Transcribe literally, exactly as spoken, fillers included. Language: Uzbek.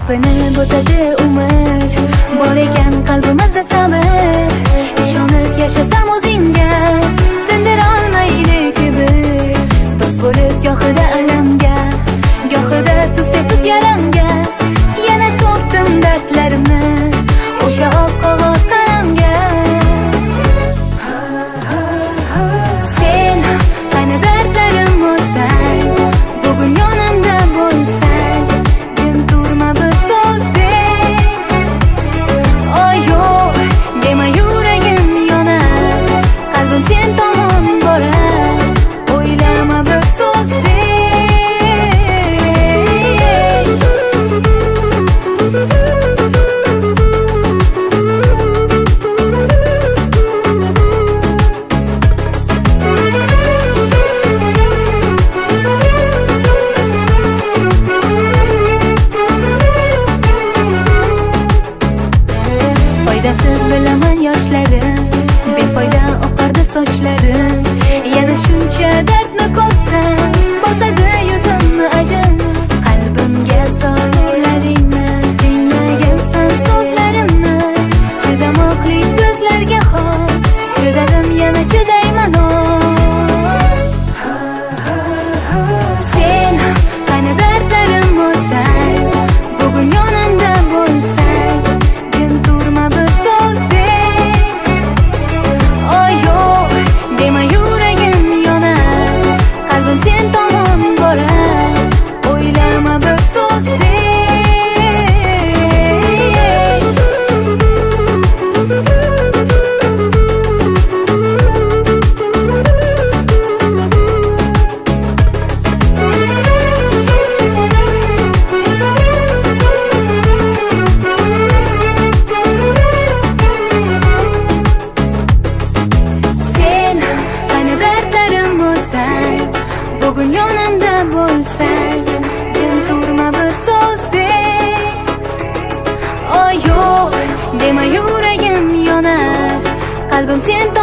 Yelpinib o'tadi umr, bor ekan qalbimizda sabr. Ishonib yashasam o'zingga, sindira olmaydi kibr. Do'st bo'lib gohida alamga, gohida tuz sepib yaramga. Yana to'kdim dardlarimni o'sha oq qog'oz qalamga. Sen qani dardlarim bo'lsang, bugun yonimda bo'lsang, jim turma bir so'z de. Oh yo'q dema, yuragim yonar, qalbim sen tomon borar. O'ylama bir so'z de. Foydasiz bilaman yoshlarim, befoyda oqardi sochlarim. Yana shuncha dardni ko'rsam, bosadi yuzimni ajin. Qalbimga so'zlaringni tinglagansan so'zlarimni. Chidamoqli ko'zlarga xos, chidadim yana chidayman oz. Sen qani dardlarim bo'lsang, bugun yonimda bo'lsang, jim turma bir so'z de. Oh yo'q dema, yuragim yonar, qalbim sen tomon borar. O'ylama bir so'z de. Sen qani dardlarim bo'lsang, bugun yonimda bo'lsang, jim turma bir so'z de. Oh yo'q dema, yuragim yonar, qalbim sen